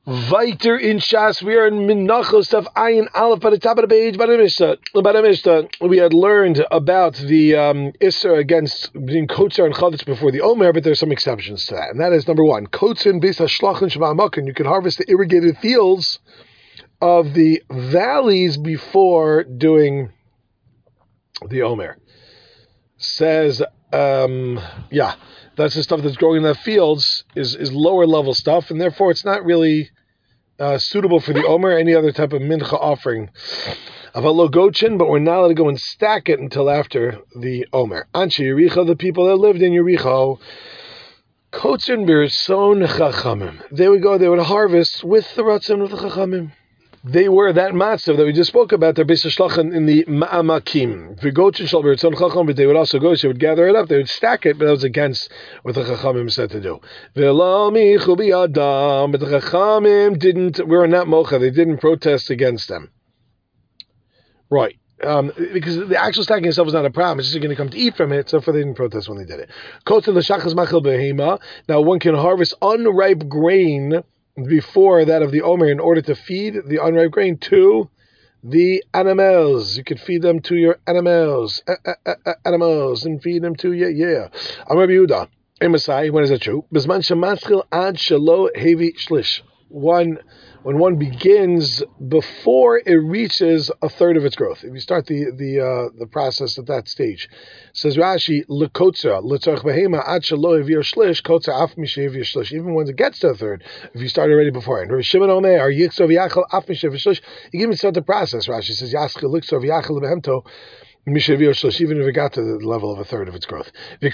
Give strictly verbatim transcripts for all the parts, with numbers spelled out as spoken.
Weiter in Shas, we are in Menachos of Ayin Aleph by the top of the page by the Mishnah. By the Mishnah, we had learned about the um, Isser against being Kotzer and Chavetz before the Omer, but there's some exceptions to that. And that is number one, Kotzer and Beis HaShlachin Shva'amakin. You can harvest the irrigated fields of the valleys before doing the Omer. Says, um, yeah, that's the stuff that's growing in the fields is, is lower level stuff, and therefore it's not really Uh, suitable for the Omer, any other type of mincha offering. Avalo gochin, but we're not allowed to go and stack it until after the Omer. Anshe Yericho, the people that lived in Yericho, kotzin birson chachamim. They would go, they would harvest with the ratzon of the chachamim. They were that matzav that we just spoke about, their Beis HaShlachin in the Ma'amakim. V'gochin shal b'ritzon chacham, but they would also go, so they would gather it up, they would stack it, but that was against what the chachamim said to do. V'lo michu b'yadam, but the chachamim didn't, we were not mocha, they didn't protest against them. Right. Um, because the actual stacking itself was not a problem, it's just going to come to eat from it, so for they didn't protest when they did it. Kotzin l'shachas machil behema, now one can harvest unripe grain before that of the Omer in order to feed the unripe grain to the animals. You could feed them to your animals, uh, uh, uh, animals, and feed them to you, yeah. I'm Rabbi Yehuda. Emasai, when is that true? Bisman shemaschil ad shelo hevi shlish. One, when one begins before it reaches a third of its growth. If you start the the uh, the process at that stage, says Rashi, lekotza letzarch behema ad shelo hevi shlish kotza af mishev shlish. Even when it gets to a third, if you start already beforehand. Rabbi Shimon Omer, are yiksov yachal af mishev shlish. You give me start the process. Rashi says yaschil liksov yachal behemto. Even if it got to the level of a third of its growth. You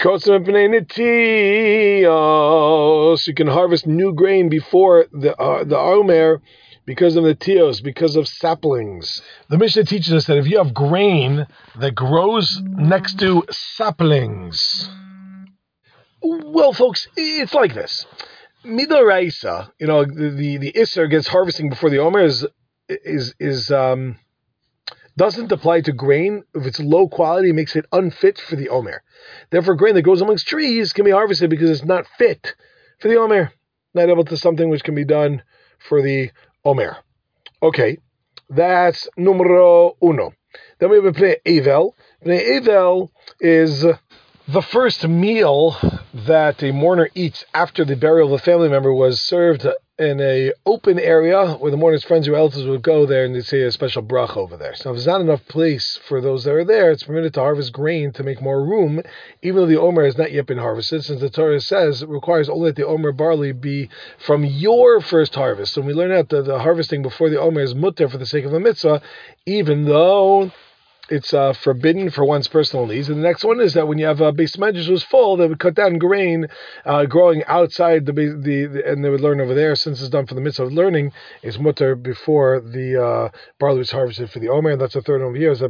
can harvest new grain before the uh, the Omer because of the tios, because of saplings. The Mishnah teaches us that if you have grain that grows next to saplings, well, folks, it's like this. Midoraisa, you know, the, the, the Isser gets harvesting before the Omer is, is, is, um, doesn't apply to grain. If it's low quality, it makes it unfit for the Omer. Therefore, grain that grows amongst trees can be harvested because it's not fit for the Omer. Not able to something which can be done for the Omer. Okay, that's numero uno. Then we have Pnei Evel. Pnei Evel is the first meal that a mourner eats after the burial of a family member was served in a open area where the mourner's friends or relatives would go there and they'd say a special bracha over there. So if there's not enough place for those that are there, it's permitted to harvest grain to make more room, even though the Omer has not yet been harvested, since the Torah says it requires only that the Omer barley be from your first harvest. So we learn out that the harvesting before the Omer is mutter for the sake of a mitzvah, even though it's uh, forbidden for one's personal needs. And the next one is that when you have a base medrash was full, they would cut down grain uh, growing outside the, the, the and they would learn over there. Since it's done for the mitzvah of learning, is mutter before the uh, barley was harvested for the Omer, and that's the third over years. Lo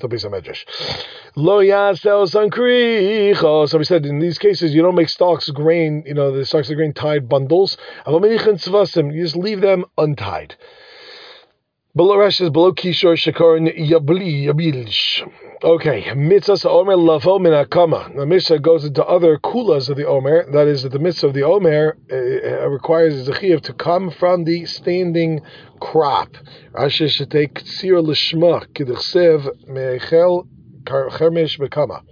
yasel sankricho. So we said in these cases you don't make stalks of grain, you know the stalks of grain tied bundles. You just leave them untied. Below Rashi is below Kishor Shakarin Yabli Yabilsh. Okay, mitzvah Omer lavo min hakama. The mitzvah goes into other kulas of the Omer. That is, that the mitzvah of the Omer uh, requires the chiyuv to come from the standing crop. Rashi should take tzir lishma k'dichsev me'echel chermesh bekama.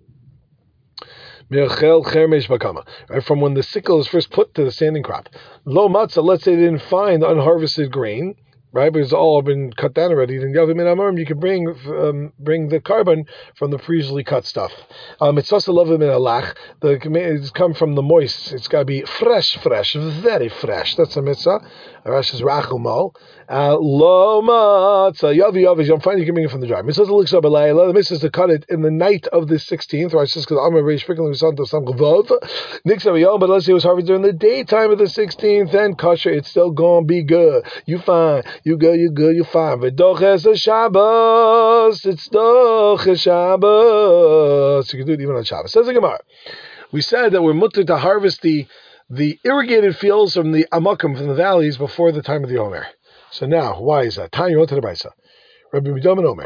Right, from when the sickle is first put to the standing crop. Lo matzah, let's say they didn't find unharvested grain, right? But it's all been cut down already. Then you can bring um, bring the carbon from the previously cut stuff. Um, it's also love in alach. The it's come from the moist. It's got to be fresh, fresh, very fresh. That's a mitzvah. Rashi is rachumal. Lo matzah yavi yavi. I'm finding you can bring it from the dry. Mitzvah looks up a layla. The mitzvah is to cut it in the night of the sixteenth. Right? Just because I'm a reish sprinkling with something some gavov. Nixav yom. But let's say it was harvested during the daytime of the sixteenth. Then kosher. It's still gonna be good. You fine. You good, you good, you fine. V'doches Shabbos, it's doches Shabbos. You can do it even on Shabbos. Says the Gemara. We said that we're mutter to harvest the the irrigated fields from the amakim, from the valleys, before the time of the Omer. So now, why is that? Tanya to the Brisa. Rabbi Midoman Omer.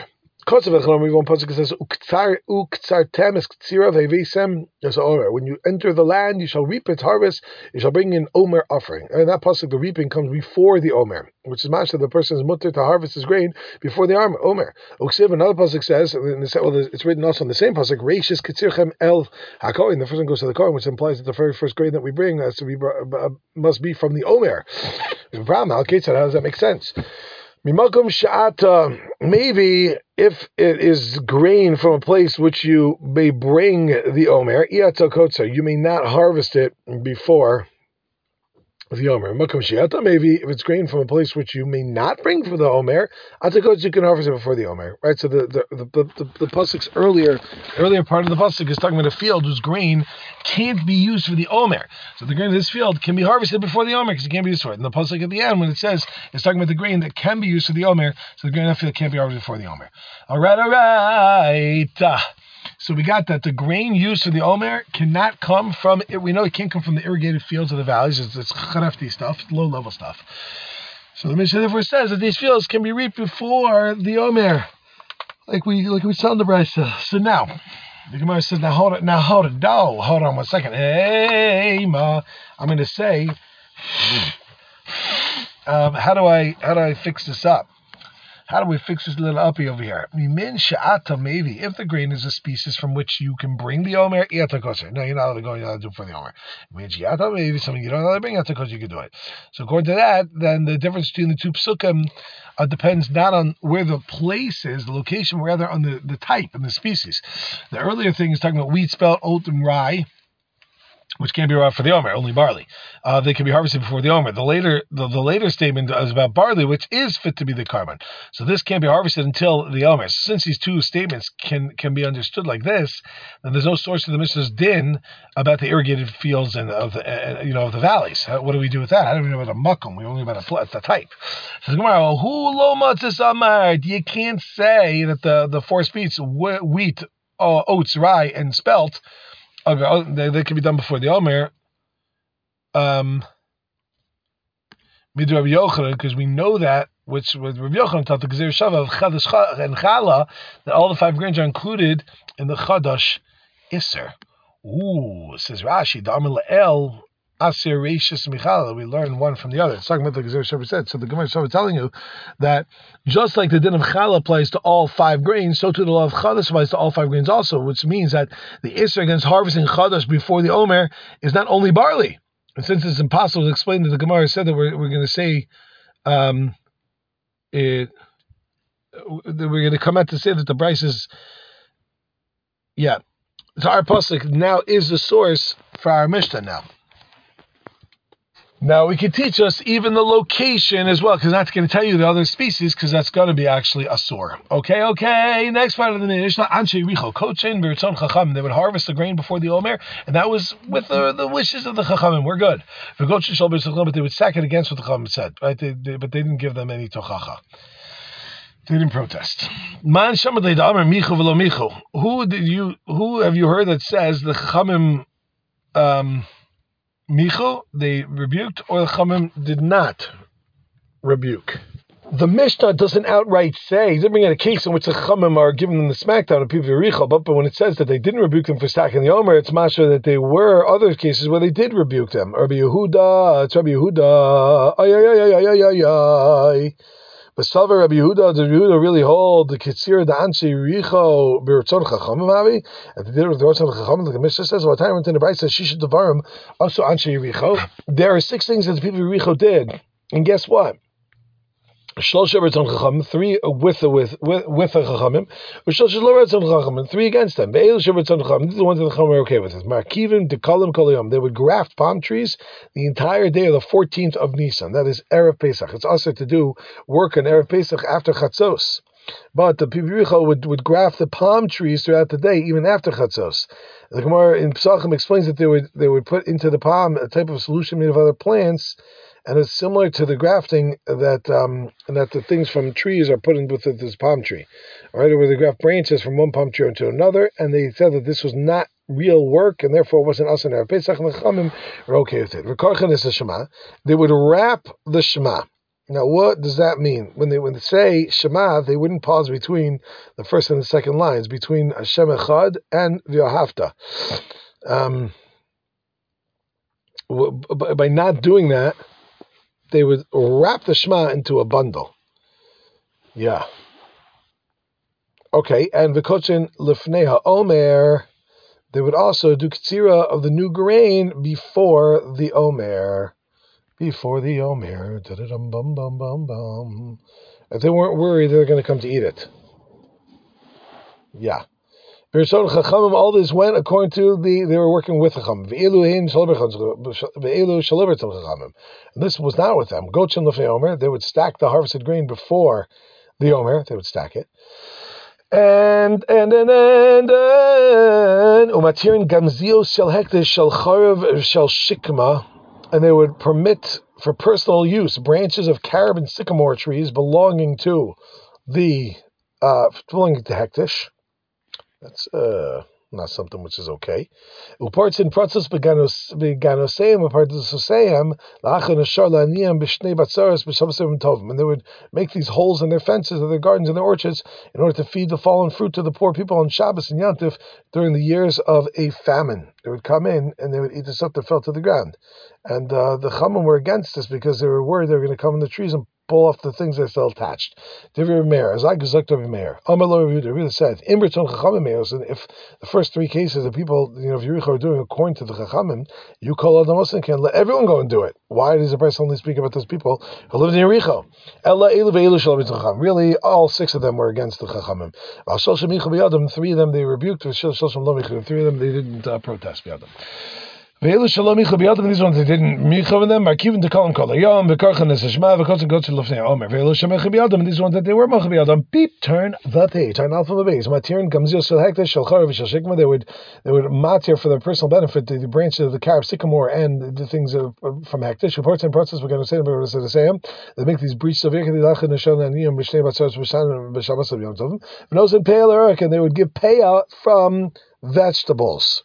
Kosev Echlam, we one pasuk says uktsar uktsartem es ktsirav hevisem as omer. When you enter the land, you shall reap its harvest. You shall bring in omer offering. And that pasuk, the reaping comes before the omer, which is much that the person is mutter to harvest his grain before the omer. Uksiv, another pasuk says, and well, it's written also on the same pasuk, reishis ktsirchem el hakohen. The first one goes to the kohen, which implies that the very first grain that we bring has to be must be from the omer. The problem, how does that make sense? Mimakum sha'ata, maybe if it is grain from a place which you may bring the omer, you may not harvest it before the omer. Makum shiata, maybe if it's grain from a place which you may not bring for the omer, atakot, you can harvest it before the omer. Right. So the the the the, the, the pasuk's earlier earlier part of the pasuk is talking about a field whose grain can't be used for the omer. So the grain of this field can be harvested before the omer because it can't be used for it. And the pasuk at the end, when it says it's talking about the grain that can be used for the omer, so the grain of that field can't be harvested before the omer. All right, all right. So we got that the grain used for the omer cannot come from, we know it can't come from the irrigated fields of the valleys. It's, it's charefti stuff, low level stuff. So the Mishnah therefore says that these fields can be reaped before the omer, like we like we saw in the Brisa. So now the Gemara says, now hold it, now hold it, no, hold on one second. Hey ma, I'm going to say, um, how do I how do I fix this up? How do we fix this little uppy over here? Min sha'ata, maybe if the grain is a species from which you can bring the omer, yatakoser. No, you're not allowed to go. You're not allowed to do it for the omer. Min sha'ata, maybe something you don't know how to bring yatakoser, you can do it. So according to that, then the difference between the two psukim uh, depends not on where the place is, the location, rather on the, the type and the species. The earlier thing is talking about wheat, spelt, oat, and rye, which can't be brought for the omer, only barley. Uh, they can be harvested before the omer. The later, the, the later statement is about barley, which is fit to be the carbon. So this can't be harvested until the omer. So since these two statements can can be understood like this, then there's no source of the Mishnah's din about the irrigated fields and of the uh, you know of the valleys. How, what do we do with that? I don't even know about a makom. We only about a, a type. So the Gemara, who lo matzis amar? You can't say that the the four species wheat, uh, oats, rye, and spelt. Okay, they, they can be done before the omer. Um, Mid Rabbi Yochanan, because we know that, which with Rabbi Yochanan taught the Gezer Shava of Chadash and Chala, that all the five grains are included in the Chadash Isser. Ooh, says Rashi, Da'amil El Asir Reishis Michala. We learn one from the other. It's talking about the Gezer Shava said. So the Gemara Shava telling you that just like the din of Chala applies to all five grains, so too the law of Chadash applies to all five grains also, which means that the Isser against harvesting Chadash before the Omer is not only barley. And since it's impossible to explain that the Gemara said that we're, we're going to say, um, it, we're going to come out to say that the Bryce is, yeah. So our pasuk now is the source for our Mishnah now. Now we can teach us even the location as well, because that's going to tell you the other species, because that's going to be actually asur. Okay, okay. Next part of the Mishnah, Anshe Richo Kochen B'Ritzon Chacham. They would harvest the grain before the Omer, and that was with the, the wishes of the Chachamim. We're good. But they would sack it against what the Chachamim said, right? They, they, but they didn't give them any tochacha. They didn't protest. Man Shamadei Da'amer Michu V'Lo Michu. Who did you? Who have you heard that says the Chachamim? Um, Micho, they rebuked, or the Chachamim did not rebuke. The Mishnah doesn't outright say, he doesn't bring in a case in which the Chachamim are giving them the smackdown of people of Yericho, but, but when it says that they didn't rebuke them for stacking the Omer, it's masha that there were other cases where they did rebuke them. Rabbi Yehuda, it's Rabbi Yehuda, ay, ay, ay, ay, ay, ay, ay. But Salva Rabbi Yehuda, does Rabbi Yehuda really hold the Kitzir, the Anshe Richo, B'Ritzon Chachamim, Havi? And they did it with the Ritzon Chachamim, like the Mishnah says, what time went in the Brayta says, Shisha Devarim, also Anshe Richo. There are six things that the people of Richo did. And guess what? Shlosha Ritzon Chachamim, three with the with with with the Chachamim, Shlosha Lo Ritzon Chachamim, three against them. Be'el Ritzon Chachamim, these are the ones that the Chachamim are okay with. Markivim Dekalim Kolayom. They would graft palm trees the entire day of the fourteenth of Nisan. That is Erev Pesach. It's also to do work on Erev Pesach after Chatzos. But the people of Yericho would, would graft the palm trees throughout the day, even after Chatzos. The Gemara in Pesachim explains that they would they would put into the palm a type of solution made of other plants. And it's similar to the grafting that um, that the things from trees are put in with this palm tree, all right? Where they graft branches from one palm tree into another, and they said that this was not real work, and therefore wasn't us in our Pesach and the Chachamim were okay with it. Rekarchan is the Shema. They would wrap the Shema. Now, what does that mean? When they when they say Shema, they wouldn't pause between the first and the second lines, between Hashem Echad and V'ahavta. Um, by not doing that, they would wrap the Shema into a bundle. Yeah. Okay, and V'kochin Lifnei HaOmer, they would also do Ketzira of the new grain before the Omer. Before the Omer. Bum, bum, bum, bum. If they weren't worried, they were going to come to eat it. Yeah. All this went according to the, they were working with Chachamim. And this was not with them. Gochin Lefnei Omer, they would stack the harvested grain before the Omer, they would stack it. And, and, and, and, and, Umatirin Gamzio Shel Hektish Shel Charev Shel Shikma, and they would permit for personal use branches of carob and sycamore trees belonging to the, uh, belonging to Hektish. That's uh, not something which is okay. Uparts in process beganoseim, upartsoseim, la'achan ashar la'aniyam b'shnei batzaras b'shavasevim tovim, and they would make these holes in their fences, of their gardens, and their orchards, in order to feed the fallen fruit to the poor people on Shabbos and Yantif during the years of a famine. They would come in and they would eat the stuff that fell to the ground, and uh, the Chachamim were against this because they were worried they were going to come in the trees and pull off the things that are still attached. Divir Meir, as I gesagt Divir Meir, Amar Lo Rabbi Yehuda, really said, Imberton Chachamim Meir, and if the first three cases of people, you know, of Yericho are doing according to the Chachamim, you call Adam Osin can let everyone go and do it. Why does the person only speak about those people who lived in Yericho? Ella Elu Ve'elu Shalom Chacham. Really, all six of them were against the Chachamim. Three of them they rebuked. Three of them they didn't uh, protest. Ve'elu shalom micha b'yadam, these ones they didn't micha with them. Markivin dekolim kol hayom v'karchan es hashma v'kotzin gotzin lefnei omer. Ve'elu shalom micha b'yadam, these ones that they were micha b'yadam. Beep, turn the page. Turn alpha the base. Matirin gamzil shel hektish shel charav shel shikma. They would they would matir for their personal benefit the, the branches of the carob, sycamore, and the things of, from hektish. Reports and process we're going to say about the same. They make these breaches of yekid lachan neshon aniyim b'shnei batzaros b'shan b'shabbos of yom tovim. V'nos and payal erik, and they would give payout from vegetables.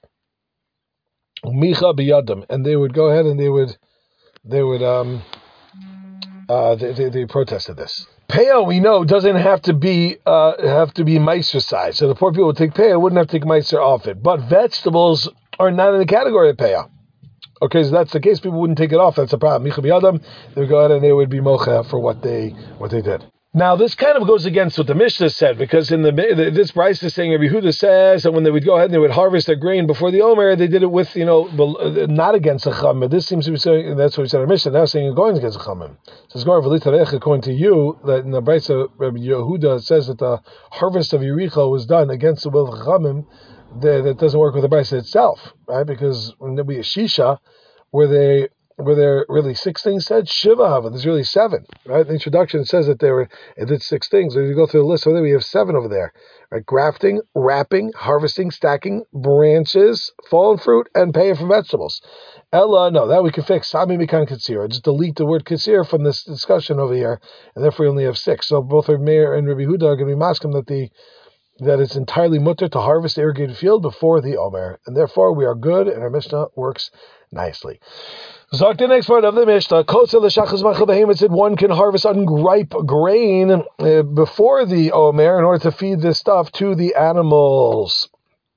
Micha biyadam, and they would go ahead and they would, they would, um, uh, they, they, they protested this. Payah, we know, doesn't have to be, uh, have to be meiser size. So the poor people would take payah, wouldn't have to take meiser off it. But vegetables are not in the category of payah. Okay, so that's the case. People wouldn't take it off. That's a problem. Micha biyadam, they would go ahead and they would be mocha for what they, what they did. Now, this kind of goes against what the Mishnah said, because in the this Bryce is saying, Rabbi Yehuda says that when they would go ahead and they would harvest their grain before the Omer, they did it with, you know, not against the Chachamim. But this seems to be saying, that's what we said in the Mishnah, now saying you're going against the Chachamim. So according to you, that in the Bryce, Rabbi Yehuda says that the harvest of Yericho was done against the will of the Chachamim. That doesn't work with the Bryce itself, right? Because when there be a Shisha, where they were there really six things said? Shiva Hava. There's really seven, right? The introduction says that there were, it did six things. When you go through the list over there, we have seven over there, right? Grafting, wrapping, harvesting, stacking, branches, fallen fruit, and paying for vegetables. Ella, no, that we can fix. Sami Mikan Katsir. Just delete the word Katsir from this discussion over here, and therefore we only have six. So both Rabbi Meir and Rabbi Huda are going to be masking that the that it's entirely mutter to harvest the irrigated field before the Omer, and therefore we are good, and our Mishnah works nicely. So the next part of the Mishnah, it said one can harvest unripe grain uh, before the Omer in order to feed this stuff to the animals.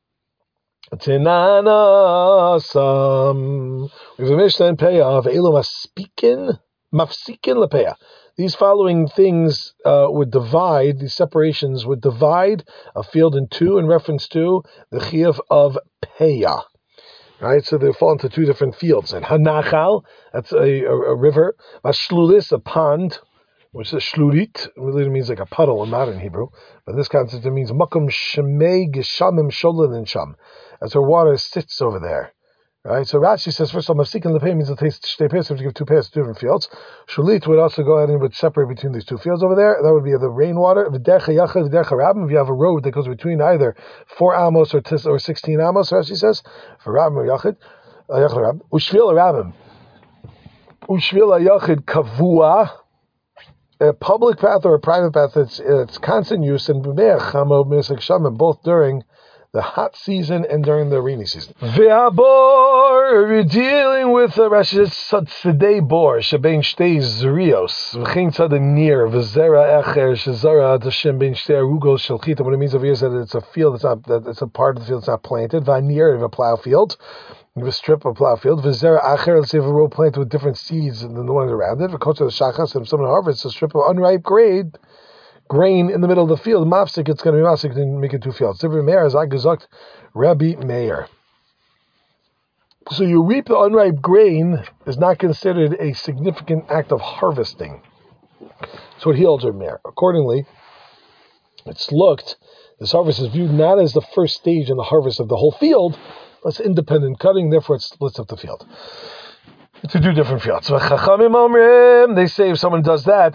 Tinanasam. We have a Mishnah in Peah of Elo Maspikin, Mafsikin Lepeah. These following things uh, would divide, these separations would divide a field in two in reference to the Chiyuv of Peah. Right, so they fall into two different fields. And Hanachal, that's a, a, a river. Vashlulis, a pond, which is shlurit, it really means like a puddle in modern Hebrew. But in this context, it means makom shemei geshamim sholin and sham. That's where water sits over there. Right, so Rashi says, first of all, Mafsikin Lepei means it takes shtei pairs, to give two pairs to different fields. Shulit would also go ahead and would separate between these two fields over there. That would be the rainwater. V'dercha yachad, v'dercha rabim. If you have a road that goes between either four amos or tis, or sixteen amos, Rashi says, for rabim or yachad, yachad rabim. Ushvil rabim. Ushvil yachad kavua. A public path or a private path, it's, it's constant use, and both during the the hot season and during the rainy season. Ve'abor, you're dealing with a Rashi tzadei bor shebein shtei zrios v'chein tzad near v'zera echer shezara Hashem bein shtei arugos shel chita. What it means over here is that it's a field that's not that it's a part of the field that's not planted. V'anir of a plow field. A strip of plow field. V'zera acher, let's say if a row planted with different seeds than the ones around it. V'kocha the shachas, and someone harvests a strip of unripe grain, grain in the middle of the field. Mafsik, it's going to be mafsik to make it two fields. Different Meir is agazakt Rabbi Meir. So you reap the unripe grain is not considered a significant act of harvesting. That's what he holds Rabbi Meir. Accordingly, it's looked. This harvest is viewed not as the first stage in the harvest of the whole field. That's independent cutting, therefore it splits up the field to do different fields. They say if someone does that,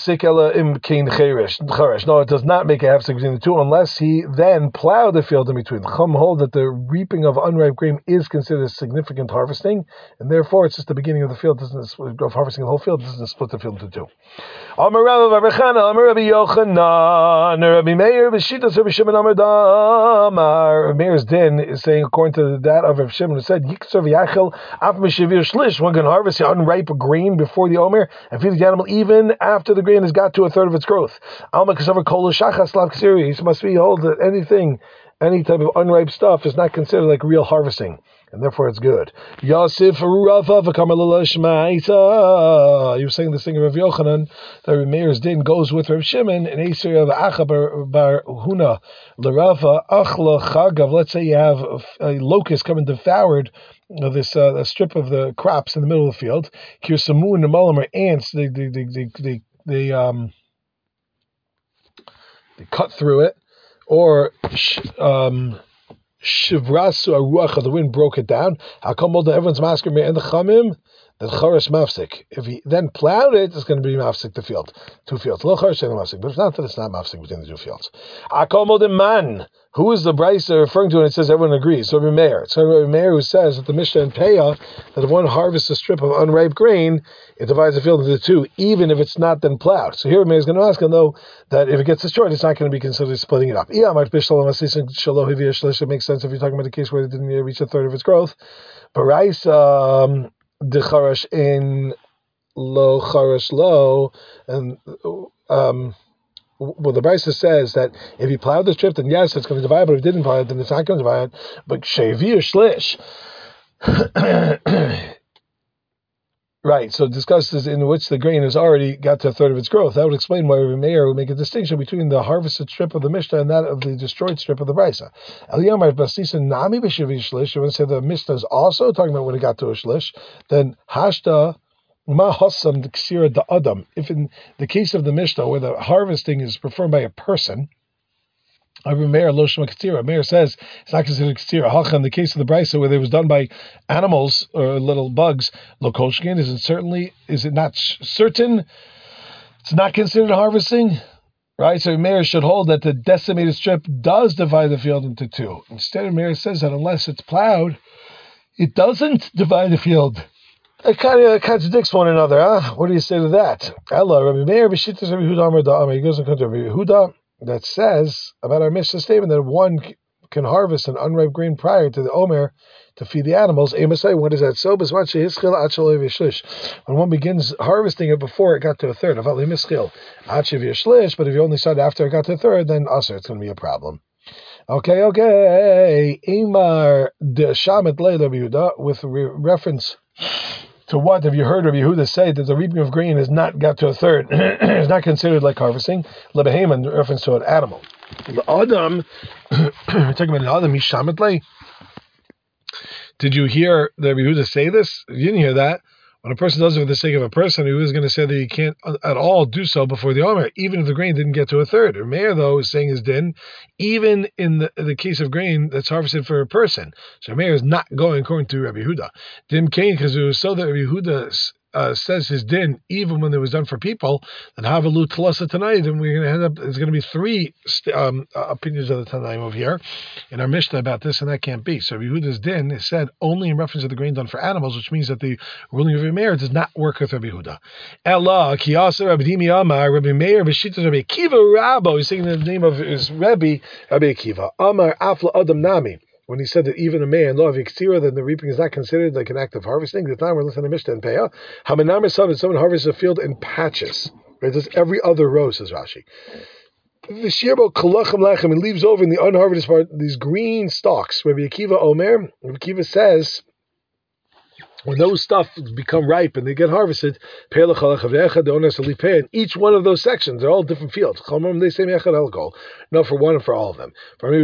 no, it does not make a hefsek between the two unless he then plowed the field in between. The Chum hold that the reaping of unripe grain is considered significant harvesting, and therefore it's just the beginning of the field, doesn't of harvesting the whole field, doesn't split the field into two. Amar Rabbi Yochanan, Rabbi Meir, B'shitas Rabbi Shimon Amar Damar. Meir's din is saying according to that of Rabbi Shimon, who said Yikser v'yachel af m'shivir shlish. One can harvest the unripe grain before the omer and feed the animal even after the grain has got to a third of its growth. Alma kasavar kol shachas lav ksiri. It must be hold that anything, any type of unripe stuff is not considered like real harvesting, and therefore it's good. Yosef Rava v'kamalala shma'ita. You were saying this thing of Rav Yochanan that Rabbi Meir's din goes with Rav Shimon and Eser of Acha bar Huna l'Rava achla chagav. Let's say you have a locust come and devoured of this uh, a strip of the crops in the middle of the field. Kirsamu and the malam are ants. They they they they they, they um they cut through it, or um shivrasu aruach, the wind broke it down. How come all the everyone's masking and the chamim? That charas mafsik. If he then plowed it, it's going to be mafsik the field, two fields. Lo charas and mafsik, but it's not that it's not mafsik between the two fields. Akomo the man. Who is the brisa referring to when it says everyone agrees? So Rabbi Meir. So Rabbi Meir who says that the Mishnah and Peah that if one harvests a strip of unripe grain, it divides the field into two, even if it's not then plowed. So here Rabbi Meir is going to ask him though that if it gets destroyed, it's not going to be considered splitting it up. It makes sense if you're talking about a case where it didn't reach a third of its growth. Baraisa um, de charash in lo charash lo, and um. Well, the Brisa says that if he plowed the strip, then yes, it's going to divide, but if he didn't plow it, then it's not going to divide. But Shevi or Shlish. Right, so it discusses in which the grain has already got to a third of its growth. That would explain why Rabbi Meir would make a distinction between the harvested strip of the Mishnah and that of the destroyed strip of the Brisa. Eliyamar Basisa Nami B'Shevi Shlish, when said the Mishnah is also talking about when it got to a Shlish, then Hashta Ma Hassam the Ksira da Adam. If in the case of the Mishnah where the harvesting is performed by a person, Meir Lo Shema Ksira. Meir says it's not considered Ksira. Hacha in the case of the Brisa where it was done by animals or little bugs, Lo Kolshkin, is it certainly is it not certain? It's not considered harvesting, right? So Meir should hold that the decimated strip does divide the field into two. Instead, Meir says that unless it's plowed, it doesn't divide the field. It kind of contradicts one another, huh? What do you say to that? Ella, Rabbi Meir, B'Shittas Rabbi Yehuda Amar Da'amar. He goes and comes to Rabbi Yehuda that says about our Mishnah statement that one can harvest an unripe grain prior to the Omer to feed the animals. Amasai, what is that? So, when one begins harvesting it before it got to a third, but if you only started after it got to a third, then also it's going to be a problem. Okay, okay. Imar de Shamet Le Rabbi Yehuda with re- reference. To what have you heard Rabbi Yehuda say that the reaping of grain has not got to a third? It's not considered like harvesting. Lebeheim in reference to an animal. The Adam, we're talking about an Adam, Mishametle. Did you hear the Rabbi Yehuda say this? You didn't hear that. When a person does it for the sake of a person, he was going to say that he can't at all do so before the Omer, even if the grain didn't get to a third. Or Meir, though, is saying his din, even in the, the case of grain that's harvested for a person. So Meir is not going according to Rabbi Yehuda. Dim Kain, because it was so that Rabbi Yehuda uh, says his din even when it was done for people, then Havalu Tlasa tonight, and we're going to end up. There's going to be three um, uh, opinions of the Tanaim over here in our Mishnah about this, and that can't be. So Yehuda's din is said only in reference to the grain done for animals, which means that the ruling of Rabbi Meir does not work with Rabbi Yehuda. Ella Kiyasa Rabbi Dimi Amar Rabbi Meir B'Shita Rabbi Akiva Rabbo. He's saying the name of his Rebbe Rabbi Akiva Amar Afla Adam Nami. When he said that even a man, law of Iksira, then the reaping is not considered like an act of harvesting. The time we're listening to Mishnah and Peah. Hamanamar Sav, someone harvests a field in patches. Right? Does every other row, says Rashi. The Shirbo Kalachim Lachem, and leaves over in the unharvested part these green stalks. Rabbi Akiva Omer, Rabbi Akiva says, when those stuff become ripe and they get harvested, the owner has to leave pay in each one of those sections. They're all different fields. They say not for one and for all of them. Rabbi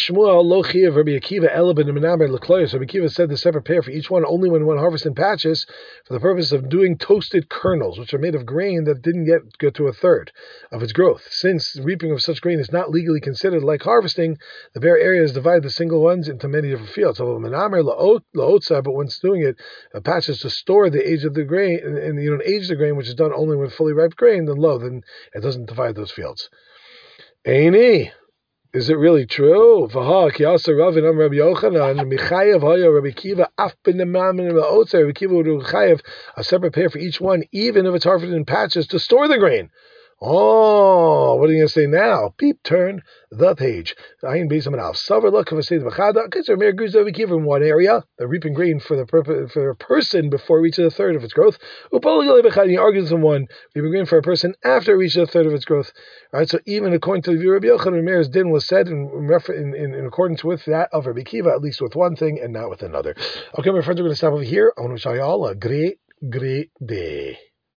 Akiva said the separate pair for each one only when one harvests in patches for the purpose of doing toasted kernels, which are made of grain that didn't get get to a third of its growth. Since reaping of such grain is not legally considered like harvesting, the bare areas divide the single ones into many different fields. But when it's doing it, a patches to store the age of the grain, and, and you don't age the grain, which is done only with fully ripe grain, then lo, then it doesn't divide those fields. Aini, is it really true? Vaha kiyasa Ravin am Rabbi Yochanan Michayev Haya Rabbi Kiva Af ben Nemamin Otzer Rabbi Kiva would Chayev a separate pair for each one, even if it's harvested in patches to store the grain. Oh, what are you going to say now? Peep, turn the page. Ayin Beis Amanal. Savar look of a state of Achada. Okay, so Mir Guz Rabbi Kiva in one area, they're reaping grain for the purpose for a person before it reaches a third of its growth. Upol Bechad, he argues in one, reaping grain for a person after it reaches a third of its growth. All right, so even according to the view of Rabbi Yochanan, Meir's din was said in, in, in, in accordance with that of Rabbi Kiva, at least with one thing and not with another. Okay, my friends, we're going to stop over here. I want to wish you all a great, great day.